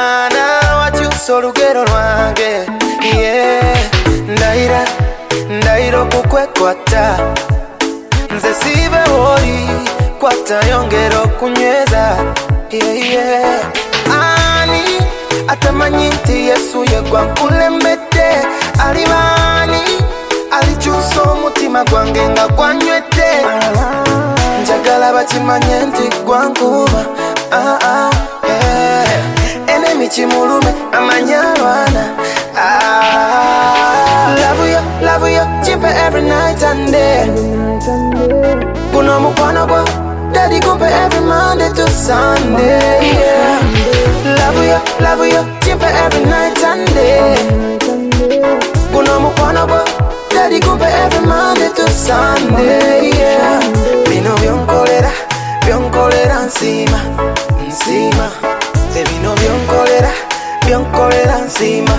mwana wakyusa olugero lwange, yeah. Ndahira okukwekwata, nze siibe woli kwata yongera okunyweza, yeah. Ani atamanyi nti Yesu yegwa nkulembedde, alibani alikyusa omutima gwange nga gwanywedde, njagala bakimanye nti gwankuuma, enemi kimulume amanya abaana, love you, chimpe every night and day, guno mukwano gwo daddy gumpe every Monday to Sunday, yeah. Love you, chimpe every night and day, guno mukwano gwo daddy gumpe every Monday to Sunday, yeah. Bino byonkolera nsima, ze bino byonkolera nsima,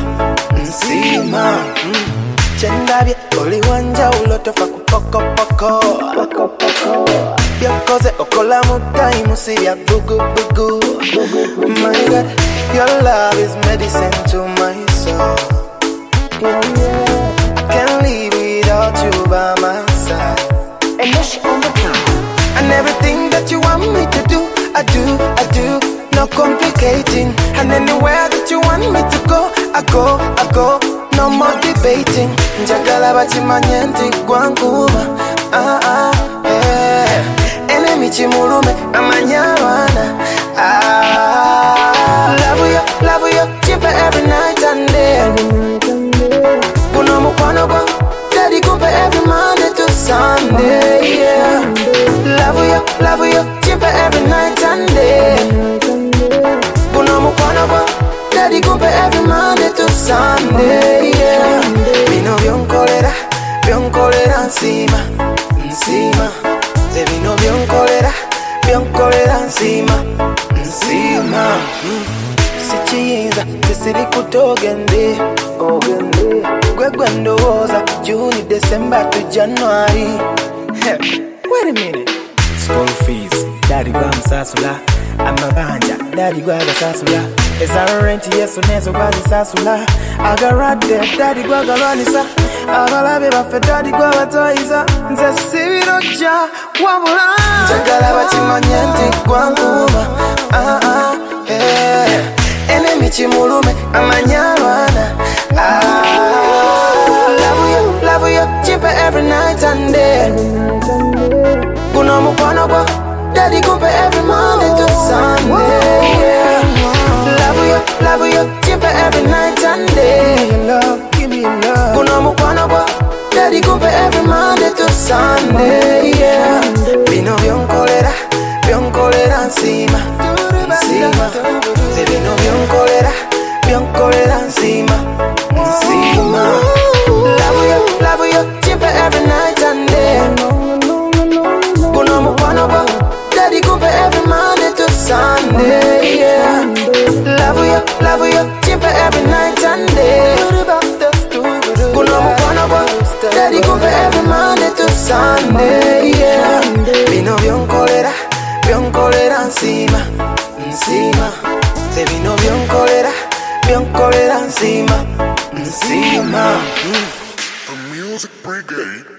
Chendabye oli wanjawulo tofa ku poko byokoze okola mu time sibya bugu. My God, your love is medicine to my soul, I can't live without you by my side, and everything that you want me to do, I do, no complicating, and anywhere that you want me to go, I go, no more debating, njagala bakimanye nti gwankuuma, yeah. Enemi kimulume amanya abaana, love you, chimpe every night and day, guno mukwano gwo daddy gumpe every Monday to Sunday, yeah. Love you, chimpe every night and day, guno mukwano gwo daddy gumpe every Monday to Sunday, yeah. Bino byonkolera nsima, ze bino byonkolera nsima, sikiyinza tesiri kutogende, gwe ndowooza June, December to January. Wait a minute. School fees, daddy gwamusasula, amabanja daddy gwagasasula, ezara rent yesu nezo gwazisasula, agaradde daddy gwagalwanisa, abalabe baffe daddy gwabatoyiza, nze sibirojja wabula njagala bakimanye nti gwankuuma, yeah. Enemi kimulume amanya abaana, love you, chimpe every night and day, guno mukwano gwo daddy gumpe every Monday to Sunday, yeah. Love you, chimpe every night and day, give me love, guno mukwano gwo daddy gumpe every Monday to Sunday, yeah. Bino byonkolera nsima, ze bino byonkolera nsima, love you, chimpe every night and day, guno mukwano gwo daddy gumpe every Monday to Sunday, yeah. Love you, chimpe every night and day, guno mukwano gwo daddy gumpe every Monday to Sunday, yeah. Bino byonkolera nsima, ze bino byonkolera nsima. The Music Brigade.